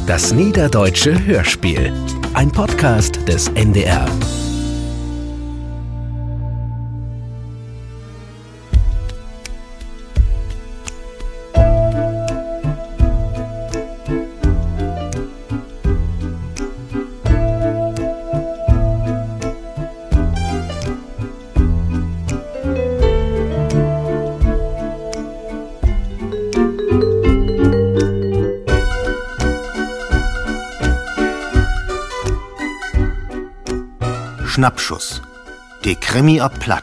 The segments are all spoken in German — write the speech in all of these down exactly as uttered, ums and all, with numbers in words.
Das Niederdeutsche Hörspiel. Ein Podcast des N D R. Schnappschuss. Die Krimi ob Platt.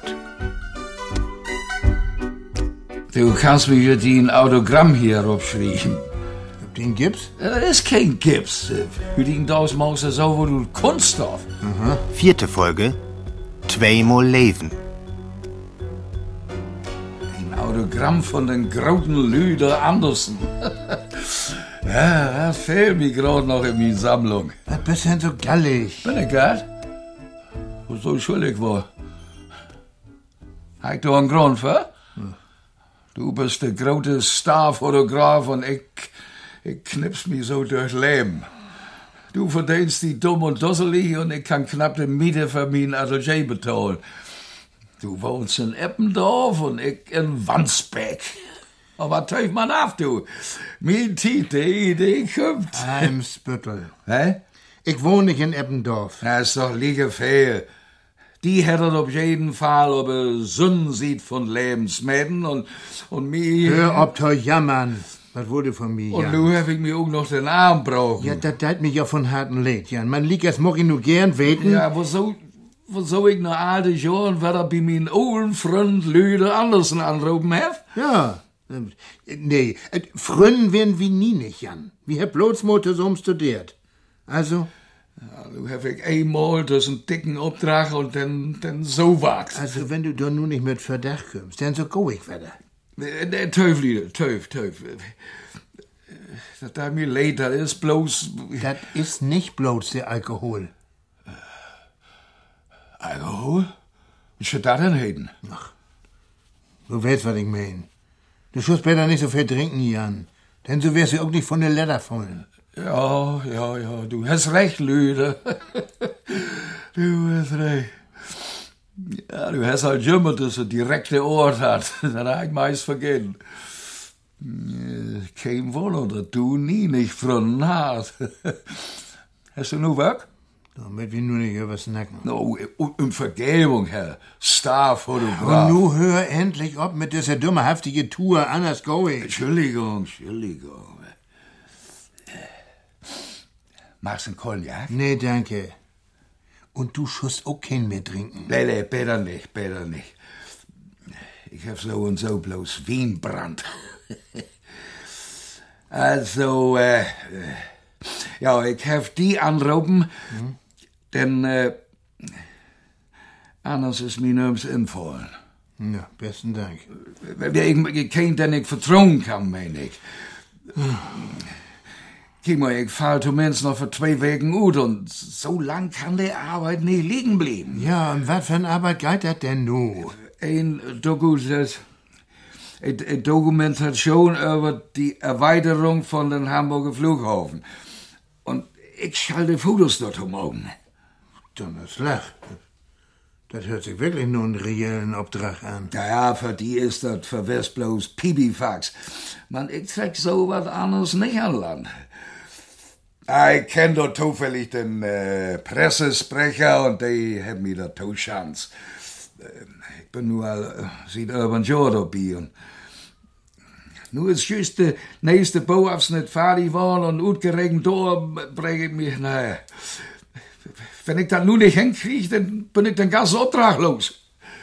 Du kannst mir hier ein Autogramm hier aufschreiben. Den Gips? Das ist kein Gips. Für den Dausmaus ist so, wo du Kunststoff. Mhm. Vierte Folge. Zweimal Leben. Ein Autogramm von den großen Lüder Andersen. Ja, das fehlt mir gerade noch in meiner Sammlung. Was bist du denn so gallig? Bin ich grad? Wo so schuldig war? Hast du einen Grund für? Hm. Du bist der große Starfotograf und ich, ich knips mich so durchs Leben. Du verdienst die dumm und dusselig und ich kann knapp die Miete für mein Atelier bezahlen. Du wohnst in Eppendorf und ich in Wandsbek. Aber teuf man auf, du. Mein Titel, die, die kommt. Eimsbüttel. Hä? Ich wohne nicht in Eppendorf. Das ist doch liege fehl. Die hätten auf jeden Fall ob er Sünden sieht von Lebensmäden und, und mir... Hör ob zu jammern. Was wurde von mir, Und Jan? nu hab ich mir auch noch den Arm brauchen. Ja, das tut mich ja von harten Leid, Jan. Man liegt als mag ich nur gern weten. Ja, wo so, wo so ich noch alte Jahren wieder bei meinen alten Freund Lüder Andersen anrufen hab? Ja. Nee, Frönnen werden wir nie nicht, Jan. Wir haben bloß mal zusammen studiert. Also... Ja, nu hab ich einmal durch einen dicken Auftrag und dann, dann so wachs. Also, wenn du da nun nicht mit Verdacht kommst, dann so go ich wieder. Der Teuf, Lieder, Teuf, Teuf. Das tut mir leid, das ist bloß... Das ist nicht bloß der Alkohol. Alkohol? Was soll das denn heißen? Ach, du weißt, was ich mein. Du sollst besser nicht so viel trinken, Jan. Denn so wirst du auch nicht von der Leder fallen. Ja, ja, ja, du hast recht, Lüde. Du hast recht. Ja, du hast halt jemand, das ein direkte Ort hat. Das hab ich meist vergessen. Kein Wunder, dass du nie nicht Freunde hast. Hast du nur Werk? Damit wir nur nicht übersnacken. No, um Vergebung, Herr Starfotograf. Und nu hör endlich ab mit dieser dummerhaftigen Tour, anders go ich. Entschuldigung, Entschuldigung. Magst du einen Cognac? Nee, danke. Und du schust auch keinen mehr trinken. Nee, nee, besser nicht, besser nicht. Ich hab so und so bloß Wienbrand. Also, äh, ja, ich hab die anrufen, hm? denn, äh, anders ist mir nirgends infallen. Ja, besten Dank. Ich, ich kenn, den ich vertrauen kann, mein ich. Guck mal, ich fahr zumindest noch für zwei Wochen gut und so lang kann die Arbeit nicht liegen bleiben. Ja, und was für eine Arbeit geht das denn nu? Ein Doku, das, eine Dokumentation über die Erweiterung von den Hamburger Flughafen. Und ich schalte Fotos dort morgen. Donnerslag. Das hört sich wirklich nur einen reellen Auftrag an. Ja, ja, für die ist das für West bloß Pipifax. Man, ich trag so was anderes nicht an Land. Ich kenn dort zufällig den äh, Pressesprecher und die haben mir da to Chance. Ich bin nur äh, seit über ein Jahr dabei und nur ist just der nächste Bauabschnitt fertig geworden und ausgerechnet da bringe ich mich, naja. Wenn ich das nun nicht hinkriege, dann bin ich den ganzen Auftrag los.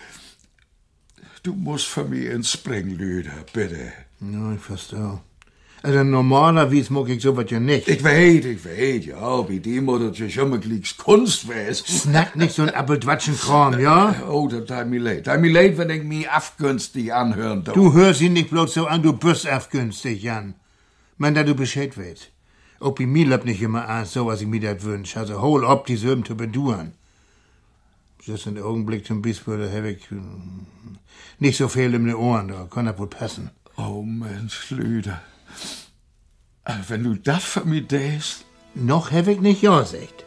Du musst für mich ins Springen, Lüder, bitte. Ja, ich verstehe. Also normalerweise mag ich sowas ja nicht. Ich weiß, ich weiß, ja, bei dem oder das schon mal gleich Kunst weiß. Snack nicht so ein Appeltwatschenkram, ja? Oh, das tut mir leid. Das tut mir leid, wenn ich mich afgünstig anhören darf. Du hörst ihn nicht bloß so an, du bist afgünstig, Jan. Man, da du Bescheid weißt. Auch bei mir läuft nicht immer an, so was ich mir das wünsch. Also hol ob die Söben zu beduren. Das ist ein Augenblick zum Beispiel, da hab ich nicht so viel in den Ohren, da kann das wohl passen. Oh Mensch, Lüder. Wenn du das für mich denkst. Noch hab ich nicht ja gesagt.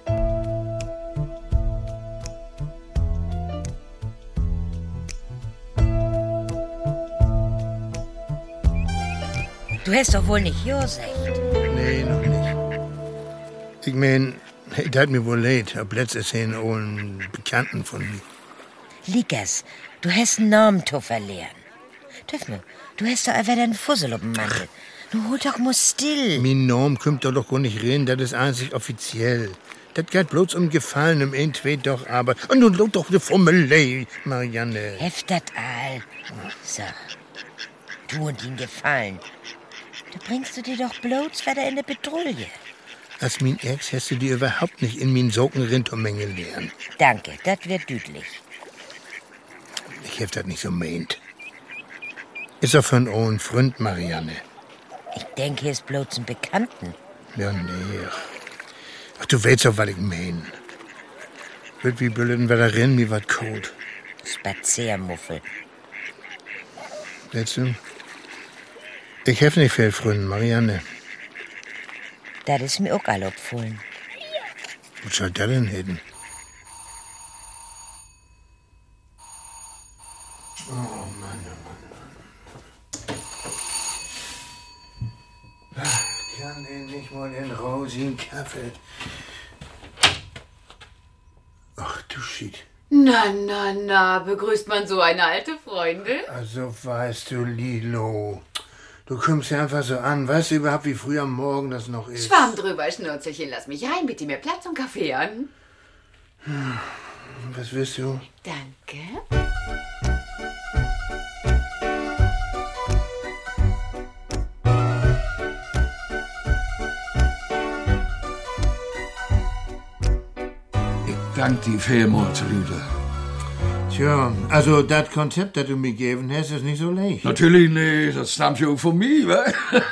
Du hast doch wohl nicht ja gesagt. Nee, noch nicht. Ich mein, es hat mir wohl leid, ob letztes hin einen Bekannten von mir. Likas, du hast einen Namen zu verlieren. Töffel, du hast doch einfach einen Fussel auf dem Mantel. Du hol doch mal still. Mein Namen kommt doch doch gar nicht rein, das ist einzig offiziell. Das geht bloß um Gefallen, um ein, zwei doch, aber... Und nun lot doch die Formelei, Marianne. Heft dat all. So. Du und ihn gefallen. Da bringst du dir doch bloß wieder in der Petrouille. Als mein Ex hast du dir überhaupt nicht in min Socken Rindermenge lernen. Danke, das wird deutlich. Ich hab das nicht so meint. Ist er von euren Freund, Marianne? Ich denke, er ist bloß ein Bekannten. Ja, nee. Ach, du weißt doch, was ich mein. Wird wie Büllen wieder rennen, mir wat kalt. Spaziermuffel. Weißt du? Ich hab nicht viel Freunde, Marianne. Das ist mir auch all opfohlen. Was soll das denn hätten? Oh Mann, oh Mann, oh Mann. Kann denn nicht mal den rosigen Kaffee? Ach du Shit. Na, na, na, begrüßt man so eine alte Freundin? Also weißt du, Lilo, du kommst ja einfach so an. Weißt du überhaupt, wie früh am Morgen das noch ist? Schwamm drüber, Schnurzelchen, lass mich rein, bitte mir Platz und Kaffee an. Hm. Was willst du? Danke. Dank die vielmals, Lüde. Tja, also das Konzept, das du mir gegeben hast, ist nicht so leicht. Natürlich nicht, das stammt ja auch von mir, wa?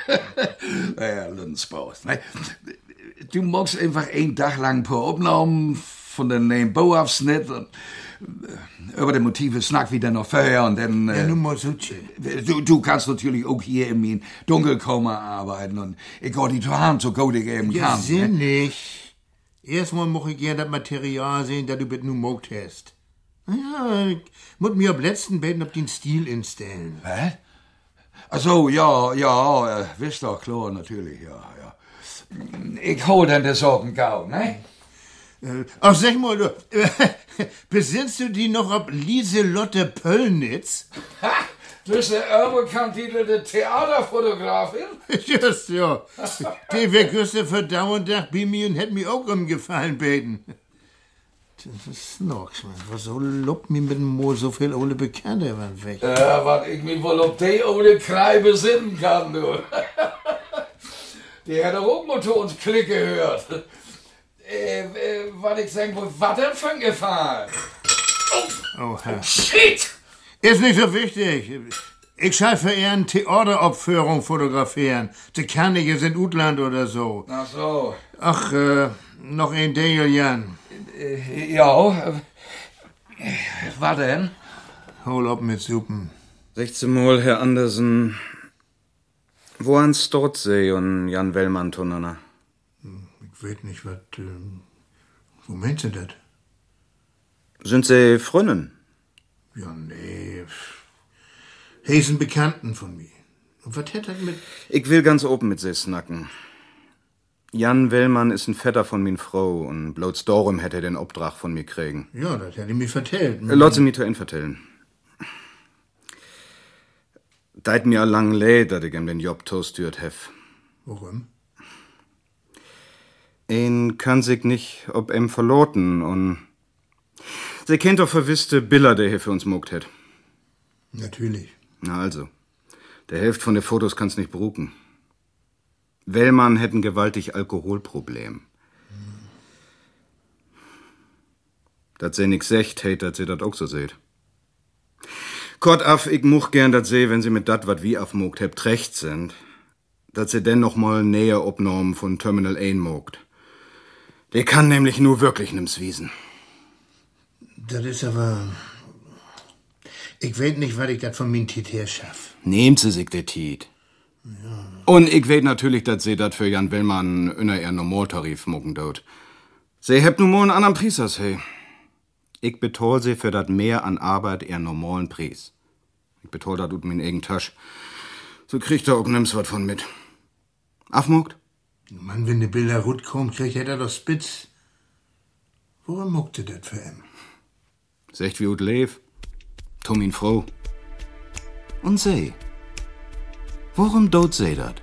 Ja, Lünnsbaus, ne? Du magst einfach einen Tag lang ein paar Aufnahmen von den neuen Bauabschnitt und über die Motive snack wieder noch vorher und dann... Ja, nun mal so chill. Du, du kannst natürlich auch hier in mein Dunkelkammer arbeiten und ich geh die zur Hand so gut ich eben Ja, kann. sinnig. Erstmal muss ich gerne das Material sehen, das du mit nun mogt hast. Ja, ich muss mir ab letzten Beten auf den Stil instellen. Hä? Ach so, ja, ja, äh, wisst doch, klar, natürlich, ja, ja. Ich hol dann die Sorten gau, ne? Äh, ach, sag mal, du, äh, besinnst du die noch ob Lieselotte Pöllnitz? Ha! Du bist eine überkantitelte Theaterfotografin? Just, ja. Die wäre Küste verdauernd Tag bei mir und hätt mir auch umgefallen beten. Das ist noch, man. Was so lobt mir mit dem Mo so viel ohne Bekannte waren weg. Ja, was ich mich wohl ob die ohne Krei besinnen kann, du. Die hat doch auch mal zu uns Klick gehört. Äh, äh, was ich sagen wollte, was denn für ein Gefallen? Oh, Herr. Shit! Ist nicht so wichtig. Ich schall für eher eine Theateraufführung fotografieren. Die Kannige sind Utland oder so. Ach so. Ach, äh, noch ein Daniel Jan. Äh, ja, äh, was denn? Hol ab mit Suppen. sechzehn Mal, Herr Andersen. Wo ans Stortsee und Jan Wellmann tunnana? Ich weiß nicht, was, äh, wo meinst du das? Sind Sie Freundin? Ja, nee. He ist ein Bekannten von mir. Und was hat das mit... Ich will ganz open mit Sie snacken. Jan Wellmann ist ein Vetter von min Frau und bloß darum hätte er den Obdrach von mir kriegen. Ja, das hat er mir vertellt. Lass Sie mir zu Ihnen vertellen. Deit mir lang leid, dass ich ihm den Job toastürt hef. Warum? Ein kann sich nicht ob em verloten und... Sie kennt doch verwisste Biller, der hier für uns mogt hat. Natürlich. Na also, der Hälfte von den Fotos kann's nicht bruken. Wellmann hätt ein gewaltig Alkoholproblem. Hm. Dat sie nix secht, hätt, dat sie dat auch so seht. Kort af, ich much gern dat sie, wenn sie mit dat, wat wie afmogt hebt, trecht sind, dat sie denn noch mal näher obnormen von Terminal ein mogt. Der kann nämlich nur wirklich nimm's wiesen. Das ist aber... Ich weiß nicht, was ich das von min Tit her schaff. Nehmt sie sich der Tiet. Ja. Und ich weet natürlich, dass sie dat für Jan Willmann unter ihren Normaltarif mucken dort. Sie hebt nun mal einen anderen Preis als he. Ich betol sie für dat mehr an Arbeit ihren normalen Preis. Ich betol dat ut min eigen Tasch. So kriegt er auch nimm's wat von mit. Afmuckt? Mann, wenn de Bilder rut kommt, kriegt er doch spitz. Worum muckte dat für ihn? Secht wie ut leef. Tum ihn froh. Und seh. Worum dot seh dat?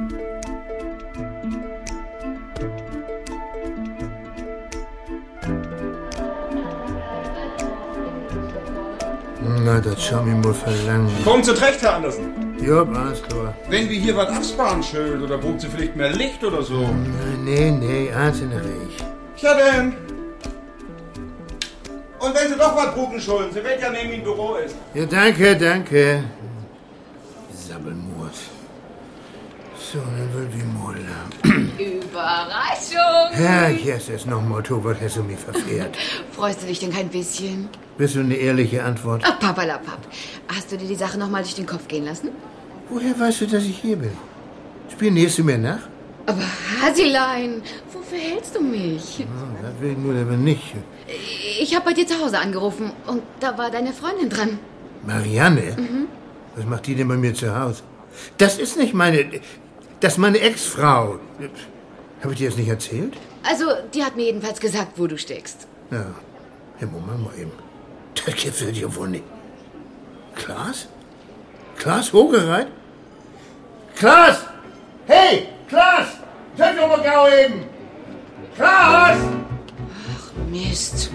Na, das schau mir mal verlangen. Kommt zu Recht, Herr Andersen. Ja, alles klar. Wenn wir hier was absparen schön, oder braucht Sie vielleicht mehr Licht oder so? Nee, nee, eins in der Weg. Ja denn. Und wenn Sie doch was brauchen schulden, Sie wird ja neben Ihrem Büro ist. Ja, danke, danke. Sabbelmord. So, dann will wir mal. Überraschung! Ja, jetzt ist noch mal, was hast du mich verfehlt? Freust du dich denn kein bisschen? Bist du eine ehrliche Antwort? Ach, papalapap. Hast du dir die Sache noch mal durch den Kopf gehen lassen? Woher weißt du, dass ich hier bin? Spionierst du mir nach? Aber Hasilein, wofür hältst du mich? Ja, das will ich nur aber nicht. Ich habe bei dir zu Hause angerufen und da war deine Freundin dran. Marianne? Mhm. Was macht die denn bei mir zu Hause? Das ist nicht meine... Das ist meine Ex-Frau. Habe ich dir das nicht erzählt? Also, die hat mir jedenfalls gesagt, wo du steckst. Ja. Hey, Moment mal eben. Das gibt's ja wohl nicht. Klaas? Klaas Hogereit? Klaas! Hey, Klaas! Sag doch mal gau eben! Klaas! Ach, Mist.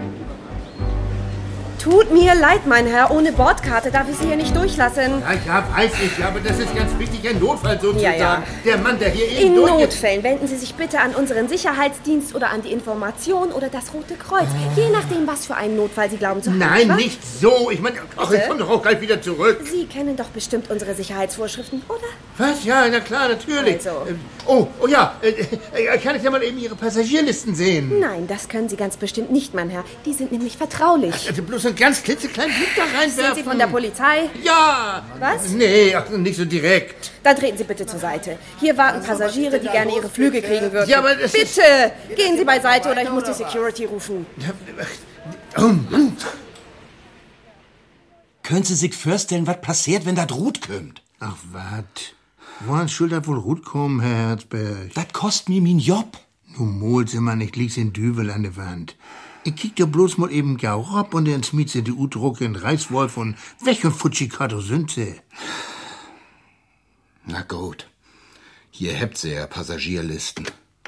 Tut mir leid, mein Herr. Ohne Bordkarte darf ich Sie hier nicht durchlassen. Ja, ja, weiß ich, aber das ist ganz wichtig, ein Notfall sozusagen. Ja, ja. Der Mann, der hier eben In durch... Notfällen wenden Sie sich bitte an unseren Sicherheitsdienst oder an die Information oder das Rote Kreuz. Je nachdem, was für einen Notfall Sie glauben zu haben. Nein, was? nicht so. Ich meine, ach, ich komme doch auch gleich wieder zurück. Sie kennen doch bestimmt unsere Sicherheitsvorschriften, oder? Was? Ja, na klar, natürlich. Also. Ähm, Oh, oh ja, äh, äh, kann ich ja mal eben Ihre Passagierlisten sehen? Nein, das können Sie ganz bestimmt nicht, mein Herr. Die sind nämlich vertraulich. Also bloß einen ganz klitzekleinen Blick da reinwerfen. Sind Sie von der Polizei? Ja! Was? Nee, ach, nicht so direkt. Dann treten Sie bitte zur Seite. Hier warten Passagiere, die gerne ihre Flüge kriegen würden. Ja, aber das bitte, ist... gehen Sie beiseite oder ich muss die Security rufen. Oh Mann. Können Sie sich vorstellen, was passiert, wenn das Rut kommt? Ach, wat? Woran schuld das wohl Rut kommen, Herr Herzberg? Das kostet mir mein Job. Nun molst immer nicht, liegst in Düvel an der Wand. Ich kick dir bloß mal eben gau rob und dann smiet sie die U-Drucke in Reißwolf und weg und Futschikato sind sie. Na gut. Hier habt ihr ja Passagierlisten.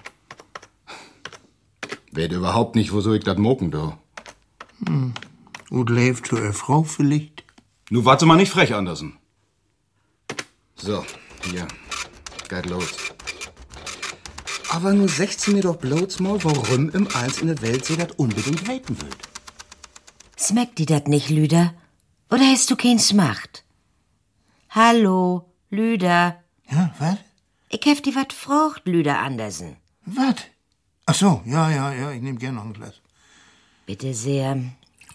Weet überhaupt nicht, wo soll ich das moken, do? Hm. Und lebt zu ihr Frau vielleicht? Nu warte mal nicht frech, Andersen. So, hier. Geht los. Aber nur sechzehn mir doch bloß mal, warum im Eins in der Welt sie das unbedingt weten will. Smeckt die dat nicht, Lüder? Oder hast du keins Macht? Hallo, Lüder. Ja, was? Ich hef die wat frocht, Lüder Andersen. Was? Ach so, ja, ja, ja, ich nehm gern noch ein Glas. Bitte sehr. Hm.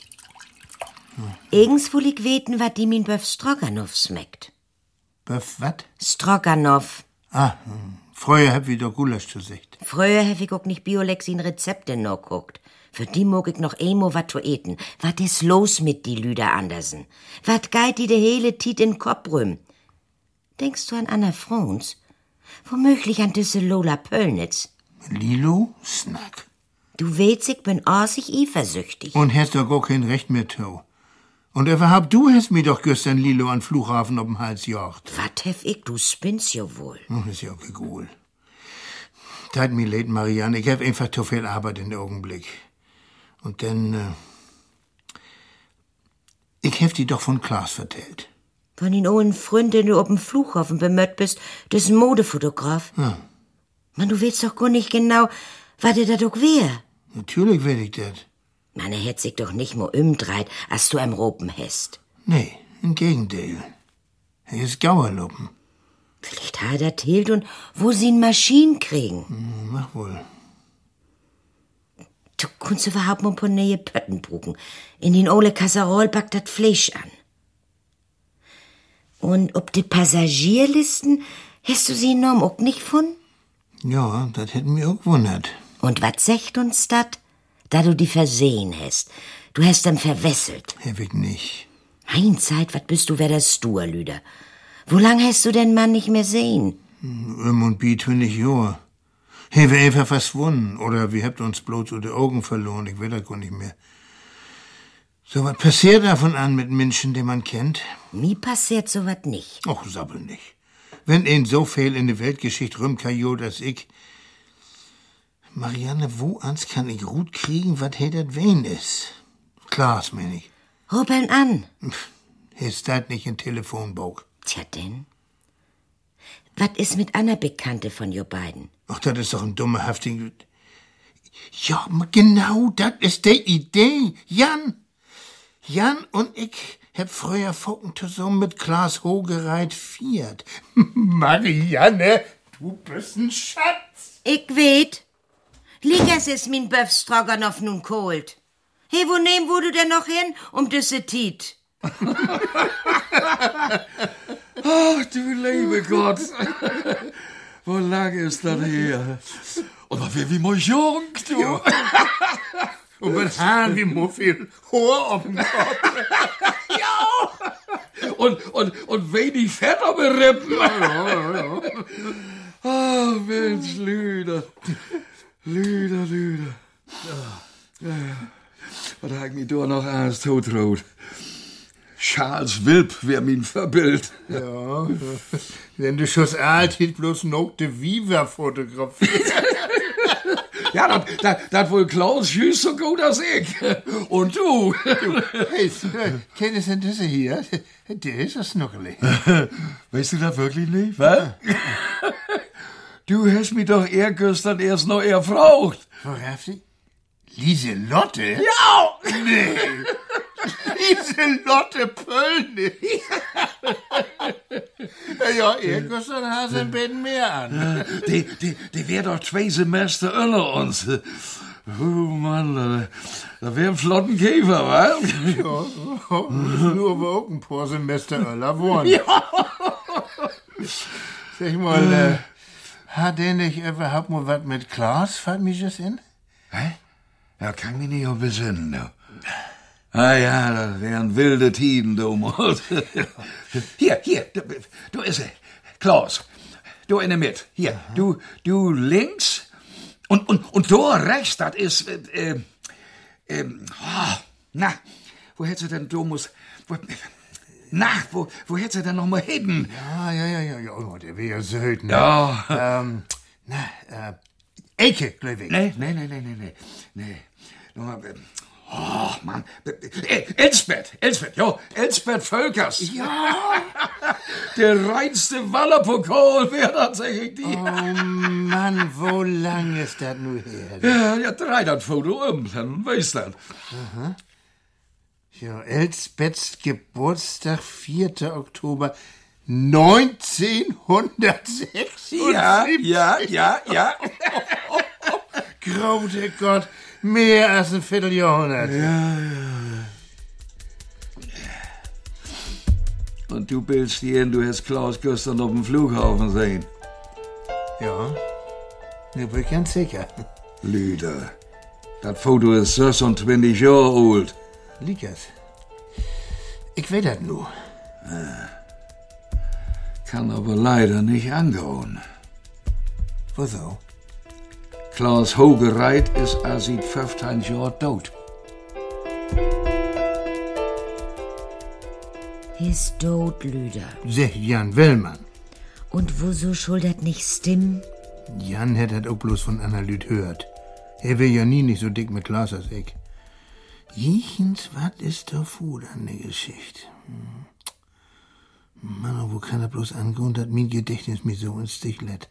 Egens will ich weten, wat die min Böf Stroganoff smeckt. Böf wat? Stroganoff. Ah, hm. Früher hab ich doch Gulasch zu sicht. Früher hab ich auch nicht Biolex in Rezepte noch guckt. Für die mag ich noch emo wat zu eten. Wat is los mit die Lüder Andersen? Wat geit die de hele Tiet in Kopf rüm? Denkst du an Anna Frons? Womöglich an diese Lola Pöllnitz? Lilo? Snack. Du weißt, ich bin assig eifersüchtig. Und hast doch gar kein Recht mehr, Tau. Und überhaupt, du hast mir doch gestern Lilo an Flughafen auf dem Hals jocht. Wat hef ich, du spinnst ja wohl. Oh, ist ja auch egal. Tat mir leid, Marianne. Ich hab einfach zu viel Arbeit in den Augenblick. Und dann, äh, ich hab die doch von Klaas vertellt. Von den ohren Freund, den du auf dem Flughafen bemött bist, das ist ein Modefotograf. Ja. Man, du weißt doch gar nicht genau, was der da doch wär. Natürlich will ich das. Man, er hätt sich doch nicht mal umdreht, als du am Ropen hast. Nee, im Gegenteil. Er ist Gauerluppen. Vielleicht hat er erzählt und wo sie eine Maschine kriegen. Hm, mach wohl. Du kannst überhaupt mal ein paar neue Pötten brucken. In den ole Kasserol backt das Fleisch an. Und ob die Passagierlisten, hast du sie noch auch nicht gefunden? Ja, das hätten mir auch gewundert. Und wat sagt uns dat? Da du die versehen hast. Du hast dann verwesselt. Hab ich nicht. Mein Zeit, wat bist du wer der Stur, Lüder? Wo lang hast du den Mann nicht mehr sehen? Um und bi twentig Jahre. He wir einfach verschwunden. Oder wir habt uns bloß unter die Augen verloren. Ich weiß das gar nicht mehr. So was passiert davon an mit Menschen, die man kennt? Mir passiert so wat nicht. Och, sabbel nicht. Wenn ihn so viel in der Weltgeschichte rumkajot als ich. Marianne, wo ans kann ich gut kriegen, wat he dat wen is? Klaas, mein ich. Hobeln an. Ist dat nicht ein Telefonbuch? Tja denn. Wat is mit einer Bekannte von ihr beiden? Ach, das ist doch ein dummer Hafting. Ja, genau, das ist die Idee. Jan. Jan und ich hab früher Focken zusammen mit Klaas Hogereit viert. Marianne, du bist ein Schatz. Ich weet. Liegers ist min Böfstroganoff nun kohlt. He, wo nehm wo du denn noch hin, um düsse Tiet? Ach, du liebe Gott. Wo lang ist das her? Und was wie mal jung, du. Ja. Und mit Haaren wie Muffel, Haar auf dem Kopf. Ja. Und, und, und wenig Fett auf den Rippen. Ja, ja, ja. Ach, Mensch, Lüder. Lüder, Lüder. Ja, ja. Was hab ich mich da noch alles totrot? Charles Wilp wär mein Verbild. Ja, wenn du schon alt hit bloß noch de Viva fotografiert. Ja, das, das, das wohl Klaus schießt so gut als ich. Und du? du hey, kennst du diese hier? Der ist das Snuckeli. Weißt du das wirklich nicht, was? Du hast mich doch eher gestern erst noch erfragt. Verhaftig? Lieselotte? Ja! Nee. Lieselotte Pöllne. Ja, er gestern hat sie ein bisschen mehr an. Die, die, die wär doch zwei Semester unter uns. Oh Mann, da, da wär ein flotten Käfer, wa? Ja, so. Nur wir auch ein paar Semester öller wohnen. Ja! Sag mal, äh, hat der nicht überhaupt mal was mit Klaas, fällt mich das in? Hä? Ja, kann mich nicht auch besinnen, du. Ah ja, das wären wilde Tiden, du Mord. Hier, hier, du, du ist er. Klaus, du in der Mitte. Hier, aha. du, du links und, und, und du rechts, das ist, äh, äh, oh, na, wo hättest du denn, du musst, wo, na, wo, wo hättest du denn noch mal hin? Ja, ja, ja, ja, ja, oh, der wäre ja Söldner. Ja. Ähm, na, äh, Ecke, glaub ich. Nee, nee, nee, nee, nee, nee, nee. Nochmal, äh, oh, Mann. Elsbeth, Elsbeth, jo, Elsbeth Völkers. Ja. Der reinste Wallerpokal wäre tatsächlich die. Oh, Mann, wo lang ist das nur her? Ja, ja, drei das Foto um, dann weißt du das. Aha. Ja, Elsbeths Geburtstag, vierter Oktober neunzehnhundertsechsundsiebzig. Ja, ja, ja, ja. Graute Gott, mehr als ein Vierteljahrhundert. Ja, ja. Und du bildest dir hin, du hast Klaus gestern auf dem Flughafen sehen. Ja, ich bin ganz sicher. Lüder, das Foto ist sechsundzwanzig Jahre alt. Liegers, ich weiß das nur. Ja. Kann aber leider nicht angehauen. Wieso? Klaas Hogereit ist als seit fünfzehn Jahren tot. Er ist tot, Lüder. Sech Jan Wellmann. Und woso schuldet nicht Stimm? Jan hätt das auch bloß von Anna Lüd hört. Er wär ja nie nicht so dick mit Klaas als ich. Jichens, wat ist da vor an der Geschichte? Hm. Mann, wo kann er bloß angehen, dass mein Gedächtnis mir so ins Stich lässt?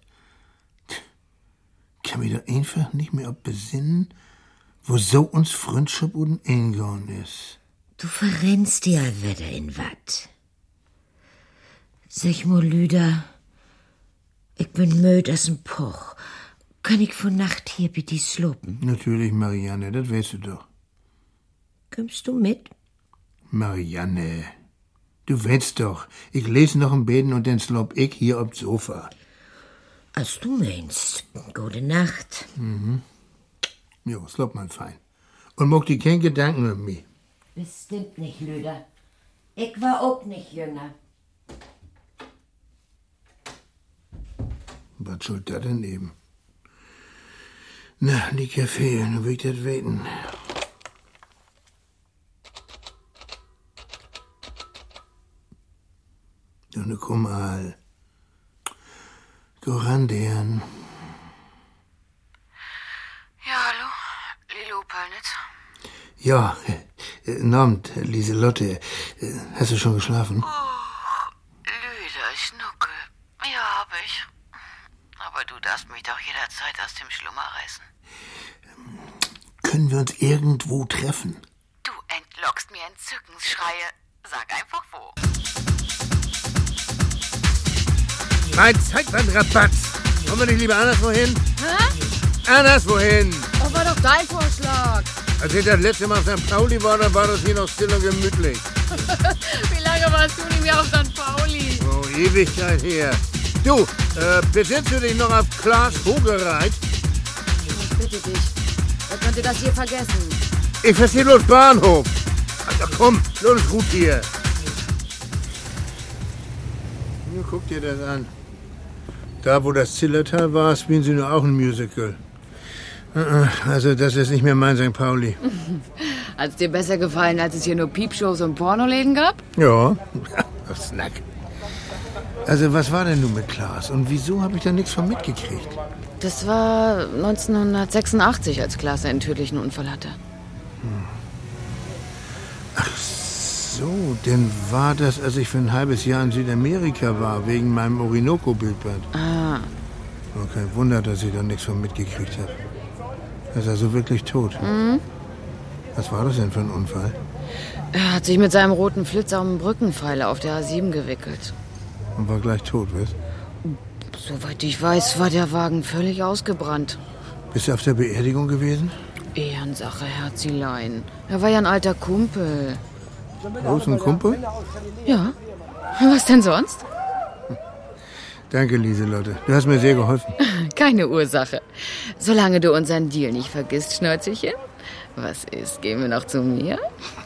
Kann mich doch einfach nicht mehr besinnen, wo so uns Freundschaft und eingegangen ist. Du verrennst dir wieder in wat. Sag mal, Lüder, ich bin müde als ein Poch. Kann ich von Nacht hier bitte slopen? Natürlich, Marianne, das weißt du doch. Kommst du mit? Marianne, Du weißt doch, ich lese noch im Beten und dann slob ich hier aufs Sofa. Als du meinst. Gute Nacht. Mhm. Jo, slob man fein. Und mocht die kein Gedanken um mich. Bestimmt nicht, Lüder. Ich war auch nicht jünger. Was soll das denn eben? Na, die Kaffee, nun will ich das weten. Ja, nu komm mal. Go ran, deren. Ja, hallo? Lilo Pölnitz? Ja, äh, Abend, Lieselotte. Äh, hast du schon geschlafen? Oh, Lüder, Schnuckel. Ja, hab ich. Aber du darfst mich doch jederzeit aus dem Schlummer reißen. Können wir uns irgendwo treffen? Du entlockst mir Entzückensschreie. Sag einfach wo. Mein Zeitwand-Rabatt. Wollen wir nicht lieber anderswohin? Hä? Anderswohin. Das war doch dein Vorschlag. Als ich das letzte Mal auf Sankt Pauli war, dann war das hier noch still und gemütlich. Wie lange warst du nicht mehr auf Sankt Pauli? Oh, Ewigkeit her. Du, äh, besinnst du dich noch auf Klaas Hogereit? Ich bitte dich. Wer könnte das hier vergessen? Ich verstehe bloß Bahnhof. Ach komm, los gut hier. Ja, guck dir das an. Da, wo das Zillertal war, spielen sie nur auch ein Musical. Also, das ist nicht mehr mein Sankt Pauli. Hat's dir besser gefallen, als es hier nur Piepshows und Pornoläden gab? Ja, Snack. Also, was war denn nun mit Klaas? Und wieso habe ich da nichts von mitgekriegt? Das war neunzehnhundertsechsundachtzig, als Klaas einen tödlichen Unfall hatte. Hm. Ach so, denn war das, als ich für ein halbes Jahr in Südamerika war, wegen meinem Orinoco-Bildband. Ah. Okay, Wunder, dass ich da nichts von mitgekriegt habe. Er ist also wirklich tot. Mhm. Was war das denn für ein Unfall? Er hat sich mit seinem roten Flitzer um einen Brückenpfeiler auf der A sieben gewickelt. Und war gleich tot, was? Soweit ich weiß, war der Wagen völlig ausgebrannt. Bist du auf der Beerdigung gewesen? Ehrensache, Herzilein. Er war ja ein alter Kumpel. Groß ein Kumpel? Ja. Was denn sonst? Danke, Lieselotte. Du hast mir sehr geholfen. Keine Ursache. Solange du unseren Deal nicht vergisst, Schnäuzelchen. Was ist? Gehen wir noch zu mir?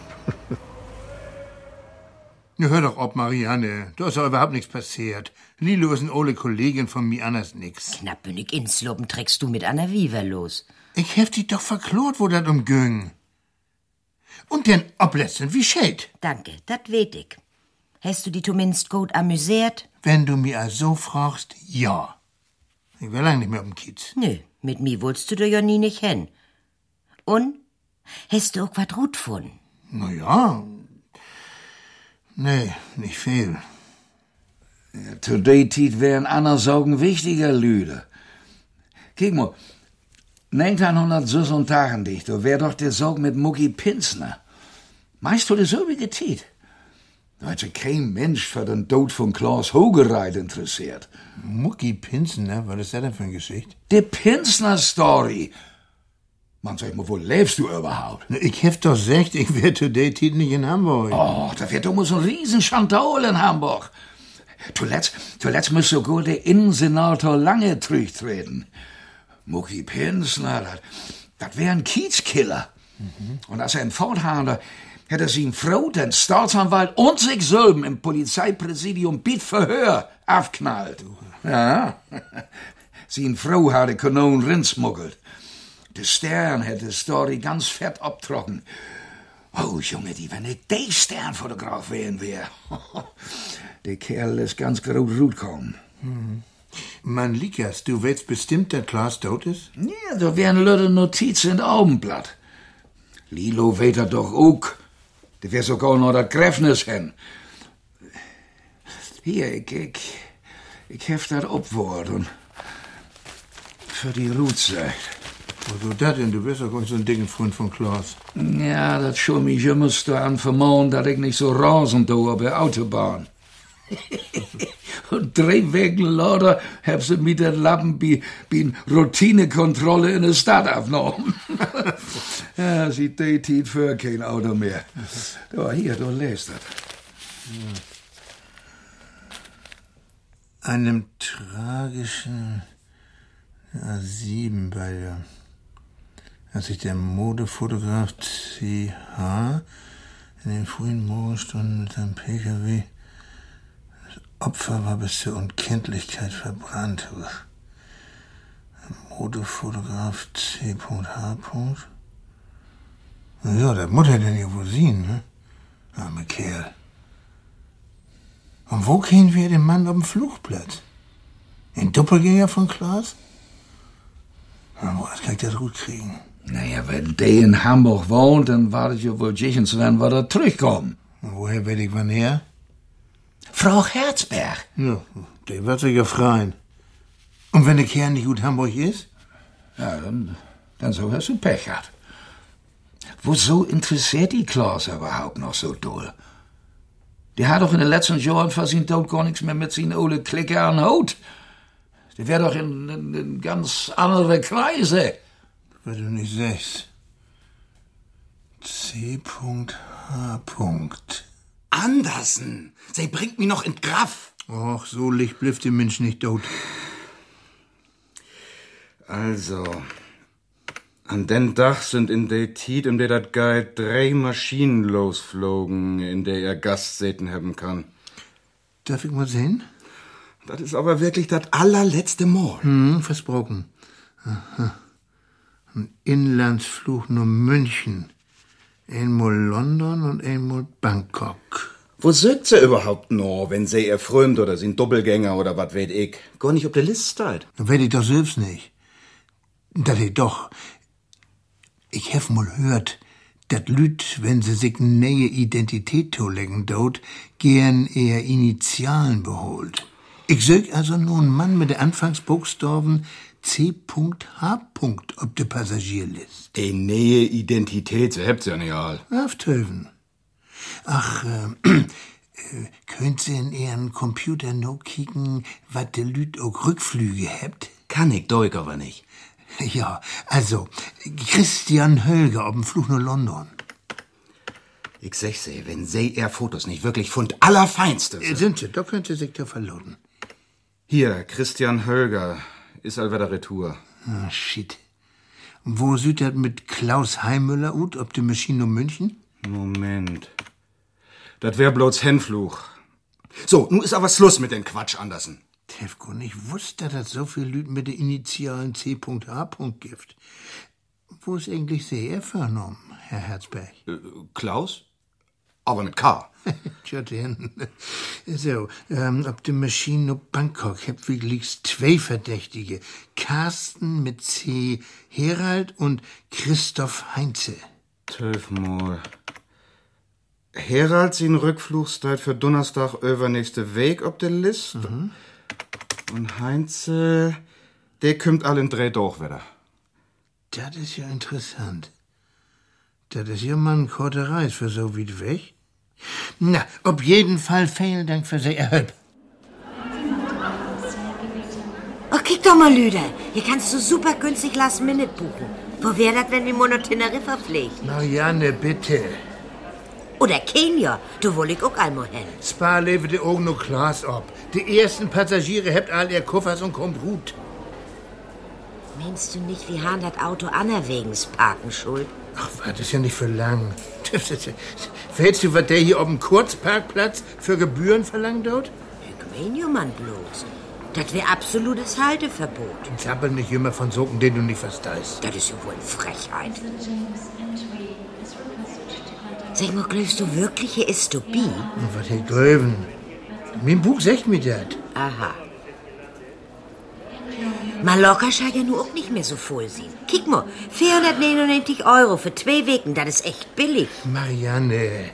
Ja, hör doch ob, Marianne. Da ist doch überhaupt nichts passiert. Lilo ist eine ole Kollegin von mir, anders nix. Knapp bin ich insloben, trägst du mit Anna Viva los. Ich hef dich doch verklort, wo dat umging. Und den Obletzen, wie schät. Danke, dat weet ich. Hast du die zumindest gut amüsiert? Wenn du mir also fragst, ja. Ich will lang nicht mehr auf dem Kiez. Nö, mit mir wolltest du da ja nie nicht hin. Und? Hast du auch was gut gefunden? Na ja. Nee, nicht viel. Ja, zu der Zeit wären andere Sorgen wichtiger, Lüde. Guck mal, neunzehnhundertsechsundachtzig, da wär doch der Sorg mit Mucki Pinsner. Meinst du das so wie getit? Da hat sich kein Mensch für den Tod von Klaas Hogereit interessiert. Mucki Pinsner? Was ist das denn für eine Geschichte? Die Pinsner-Story. Man, sag mal, wo lebst du überhaupt? Na, ich hef doch gesagt, ich wär zu der Zeit nicht in Hamburg. Oh, da wird doch mal so ein riesen Schandal in Hamburg. Zuletzt, zuletzt muss sogar der Innensenator Lange zurücktreten. Mucki Pinsner, das, das wär ein Kiezkiller. Mhm. Und als er ihn forthahnte, hätte er seine Frau, den Staatsanwalt und sich selber im Polizeipräsidium biet Verhör aufknallt. Ja, seine Frau hatte Kanonen rinsmuggelt. Der Stern hätte die Story ganz fett abtrocken. Oh, Junge, die, wenn ich der Sternfotograf wären wär. Der Kerl ist ganz groß rot kommen. Mhm. Mann, Likas, du willst bestimmt, dass Klaas tot ist? Ja, da wären Leute Notizen in Augenblatt. Lilo weet dat doch auch. Der wär sogar noch das Gräfnis hin. Hier, ich, ich, ich hef dat Obwort und für die Rutzeit. Also das denn? Du bist doch gar nicht so ein dicken Freund von Klaas. Ja, das schon mich immer daran vermahnen, dass ich nicht so rasend da auf der Autobahn. Und drei Wochen later hab sie mit den Lappen bei, bei einer Routinekontrolle in der Stadt aufgenommen. Ja, sie datet für kein Auto mehr. Da, hier, du lest das. Ja. einem tragischen A sieben bei der, als sich der Modefotograf C H in den frühen Morgenstunden mit seinem P K W, das Opfer war bis zur Unkenntlichkeit verbrannt. Modefotograf C H. Ja, das muss er denn ja wohl sehen, ne? Arme Kerl. Und wo kennen wir den Mann auf dem Flugplatz? In Doppelgänger von Klaas? Was kann ich das gut kriegen? Naja, wenn der in Hamburg wohnt, dann war es ja wohl sichens, wenn wir da zurückkommen. Und woher weiß ich wann her? Frau Herzberg. Ja, der wird sich ja freuen. Und wenn der Kerl nicht gut Hamburg ist? Ja, dann, dann so hast du Pech gehabt. Wozu interessiert die Klaas überhaupt noch so doll? Die hat doch in den letzten Jahren vor seinem Tod gar nichts mehr mit seinen ollen Klicker an Haut. Die wäre doch in, in, in ganz andere Kreise. Weil du nicht sagst. C H. Andersen, sie bringt mich noch in Graff. Och, so licht blifft der Mensch nicht tot. Also, an den Dach sind in der Tiet, in der dat Guide drei Maschinen losflogen, in der er Gastsäten haben kann. Darf ich mal sehen? Das ist aber wirklich das allerletzte Mal. Hm, versprochen. Aha. Ein Inlandsflug nur München. Einmal London und einmal Bangkok. Wo sögt sie überhaupt noch, wenn sie erfrömt oder sind Doppelgänger oder was weet ich? Gar nicht auf der Liste steht. Das weet ich doch selbst nicht. Das ich doch. Ich hef mal hört, dat Lüt, wenn sie sich neue Identität zulegen dort, gern eher Initialen beholt. Ich sög also nur einen Mann mit der Anfangsbuchstaben C H. ob der Passagierlist. Die neue Identität, sie habt's ja nicht all. Auftöven. Ach, äh, äh, könnt sie in ihren Computer no kicken, wat de Lüt auch Rückflüge hebt? Kann ich, doch aber nicht. Ja, also, Christian Hölger auf dem Flug nach London. Ich sag sie, wenn sie ihr Fotos nicht wirklich von allerfeinste sind. Sind sie, da könnte sich da verloren. Hier, Christian Hölger, ist allwetter Retour. Ah, shit. Wo sieht das mit Klaus Heimüller ut, ob die Maschine um München? Moment. Das wär bloß Henfluch. So, nun ist aber Schluss mit dem Quatsch, Andersen. Tefko, ich wusste, dass so viel Lüt mit den Initialen C H. gibt. Wo ist eigentlich sehr vernommen, Herr Herzberg? Äh, Klaus? Aber mit K. Tja, denn. So, ähm, ob die Maschine auf Bangkok hebt wirklich zwei Verdächtige. Carsten mit C. Herald und Christoph Heinze. Zwölfmal. Herald sin Rückflugszeit für Donnerstag übernächste Weg ob der List. Mhm. Und Heinze, der kommt all in drei durch wieder. Das ist ja interessant. Das ist ja mal ein kurzer Reis für so weit weg. Na, auf jeden Fall vielen Dank für sehr Erhalt. Oh, kick doch mal, Lüder. Hier kannst du super günstig Last Minute buchen. Wo wär das, wenn wir Monat Teneriffa pflegt? Marianne, bitte. Oder Kenia, du woll ich auch einmal hin. Spa lebt die Augen noch Glas ab. Die ersten Passagiere hebt all ihr Koffers und kommt gut. Meinst du nicht, wir haben das Auto anerwegens parken schuld? Ach, war das ja nicht für lang. Weißt du, was der hier auf dem Kurzparkplatz für Gebühren verlangt dort? Ich mein ja, Mann, bloß. Das wär absolutes Halteverbot. Zappel nicht immer von Socken, den du nicht verstehst. Das ist ja wohl eine Frechheit. Sag mal, glaubst du wirklich, hier ist Stopie? Und was hier glauben? Mein Buch sagt mir das. Aha. Mallorca scheint ja nur auch nicht mehr so voll sein. Kick mal, vierhundertneunundneunzig Euro für zwei Wochen, das ist echt billig. Marianne.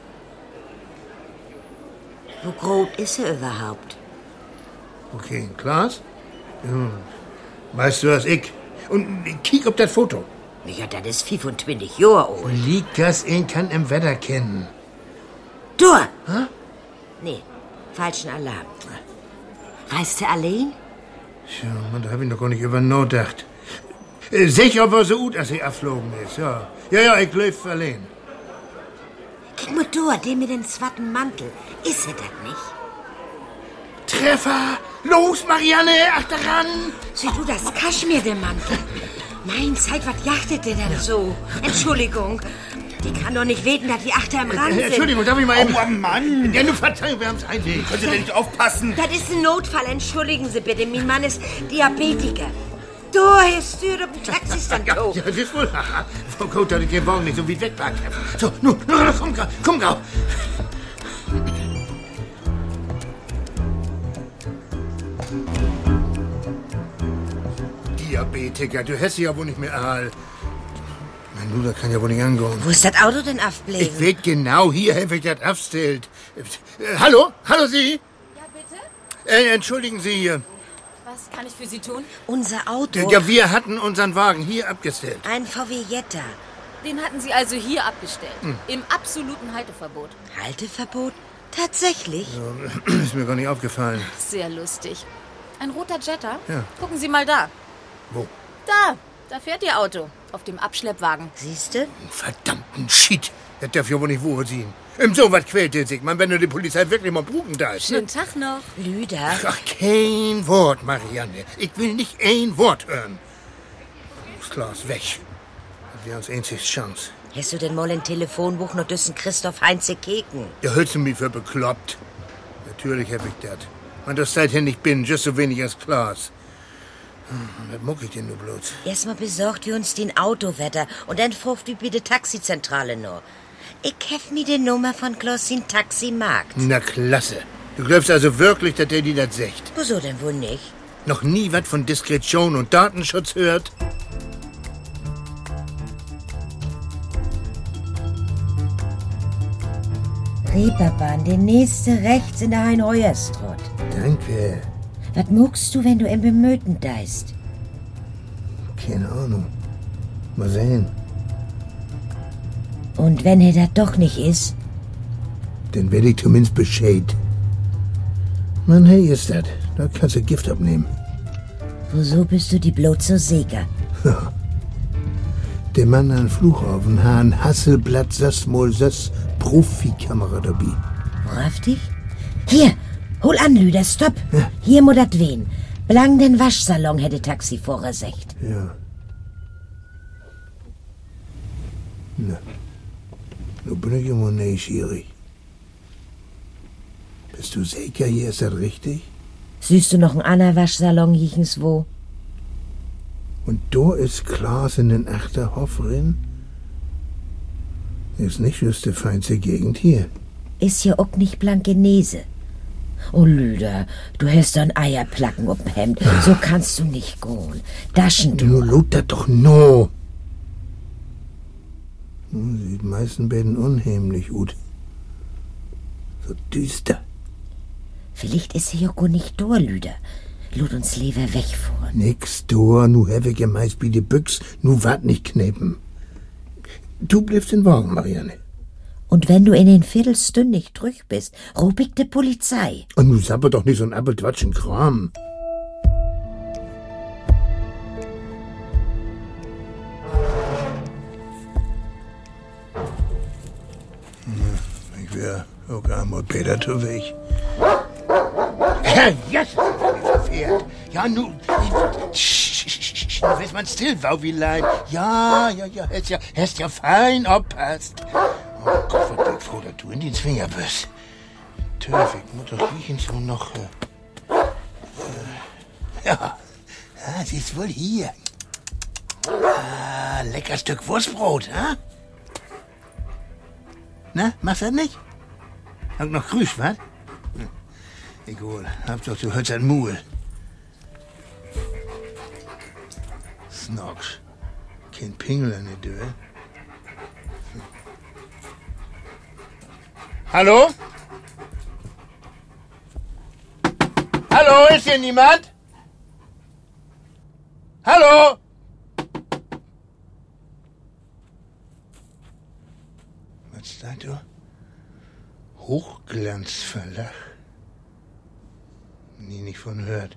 Wo groß ist er überhaupt? Okay, ein Glas? Ja. Weißt du was, ich? Und kick auf das Foto. Ja, das ist fünfundzwanzig Jahre alt. Liegt das ihn kann im Wetter kennen. Du! Hä? Nee, falschen Alarm. Reist du allein? Tja, man, da hab ich noch gar nicht über nachgedacht. Äh, sicher, ob er so gut, als er abflogen ist, ja. Ja, ja, ich läuf allein. Guck mal, du, der mit dem zwatten Mantel. Ist er das nicht? Treffer! Los, Marianne, achteran! Sieh du, das Kaschmir, der Mantel. Mein Zeit, was jachtet der denn so? Entschuldigung. Die kann doch nicht weten, dass die Achter im Rand sind. Entschuldigung, darf ich mal eben... Oh Mann! Ja, nur Verzeihung, wir haben's eilig. Können Sie denn nicht aufpassen? Das ist ein Notfall, entschuldigen Sie bitte. Mein Mann ist Diabetiker. Du, Herr Stüre, im Taxi ist dann tot. Ja, das ist wohl... Frau Kot, dass ich den Wagen nicht so weit wegparkt habe. So, nun, nun, komm, komm, komm. Diabetiker, du hast sie ja wohl nicht mehr all. Mein Bruder kann ja wohl nicht angehen. Wo ist das Auto denn aufbleiben? Ich weiß genau, hier habe ich das aufgestellt. Äh, hallo? Hallo Sie? Ja, bitte? Äh, entschuldigen Sie hier. Was kann ich für Sie tun? Unser Auto? Ja, wir hatten unseren Wagen hier abgestellt. Ein V W Jetta. Den hatten Sie also hier abgestellt. Hm. Im absoluten Halteverbot. Halteverbot? Tatsächlich? Ja, ist mir gar nicht aufgefallen. Sehr lustig. Ein roter Jetta? Ja. Gucken Sie mal da. Wo? Da. Da fährt Ihr Auto. Auf dem Abschleppwagen. Siehste? Verdammten Shit. Das darf ja wohl nicht wohl sein. Im so was quält er sich, man, wenn nur die Polizei wirklich mal brugen da ist. Schönen Ne? Tag noch. Lüder. Ach, kein Wort, Marianne. Ich will nicht ein Wort hören. Das Glas weg. Das wäre uns einzig Chance. Hast du denn mal ein Telefonbuch noch düssen Christoph Heinze Keken? Der hältst du mich für bekloppt. Natürlich hab ich das. Man, das seither nicht bin, just so wenig als Glas. Was muck ich denn nur bloß? Erstmal besorgt wir uns den Autowetter und dann furft wir bitte Taxizentrale noch. Ich hef mir die Nummer von Klossin Taximarkt. Na klasse. Du glaubst also wirklich, dass der die das sagt? Wieso denn wohl nicht? Noch nie was von Diskretion und Datenschutz hört? Reeperbahn, der nächste rechts in der Hein-Heuerstrott. Danke. Was muckst du, wenn du im Bemöten deist? Keine Ahnung. Mal sehen. Und wenn er das doch nicht ist? Dann werde ich zumindest Bescheid. Mann, hey, ist das. Da kannst du Gift abnehmen. Wieso bist du die bloß so sicher? Ja. Der Mann an Flughafen hat ein Hasselblatt Sassmol Sass Profikamera dabei. Wahrhaftig? Hier, hol an, Lüder, stopp. Ja. Hier muss das wehen. Blang den Waschsalon hätte Taxifahrer secht. Ja. Na, nun bin ich immer neugierig. Bist du sicher, hier ist das richtig? Siehst du noch einen anderen Waschsalon, jichens wo? Und da ist Klaas in den Achterhof drin? Ist nicht just die feinste Gegend hier. Ist ja auch nicht Blankenese. Oh, Lüder, du hast da ein Eierplacken auf dem Hemd. So kannst du nicht gehen. Daschen du. Nur lot das doch no. Sieht meisten Betten unheimlich gut. So düster. Vielleicht ist sie ja gar nicht da, Lüder. Lot uns lieber wegfahren. Nix da, nu hab ich ja meist bei die Büchs, nu wart nicht knepen. Du bleibst in Wagen, Marianne. Und wenn du in den Viertelstunden nicht durch bist, ruf ich die Polizei. Und nu sabber doch nicht so ein Appeltwatschen Kram. Ich wär auch einmal Peter zu Weg. Yes, verfehlt. Ja, nu. Du weißt man still, Wauwilein. Ja, ja, ja, hast ja, hast ja fein oppasst. Oh Gott, was ich froh, dass du in den Finger bist. Töf, ich muss doch riechen so noch. Äh, äh, ja, ah, sie ist wohl hier. Ah, lecker Stück Wurstbrot, ha? Na, machst du das nicht? Hab noch Grüß, was? Hm. Egal, Hauptsache du hörst ein Muhl. Snox. Kein Pingel an der Tür. Hm. Hallo? Hallo, ist hier niemand? Hallo? Was sagt du? Hochglanzverlag? Nie nicht von hört.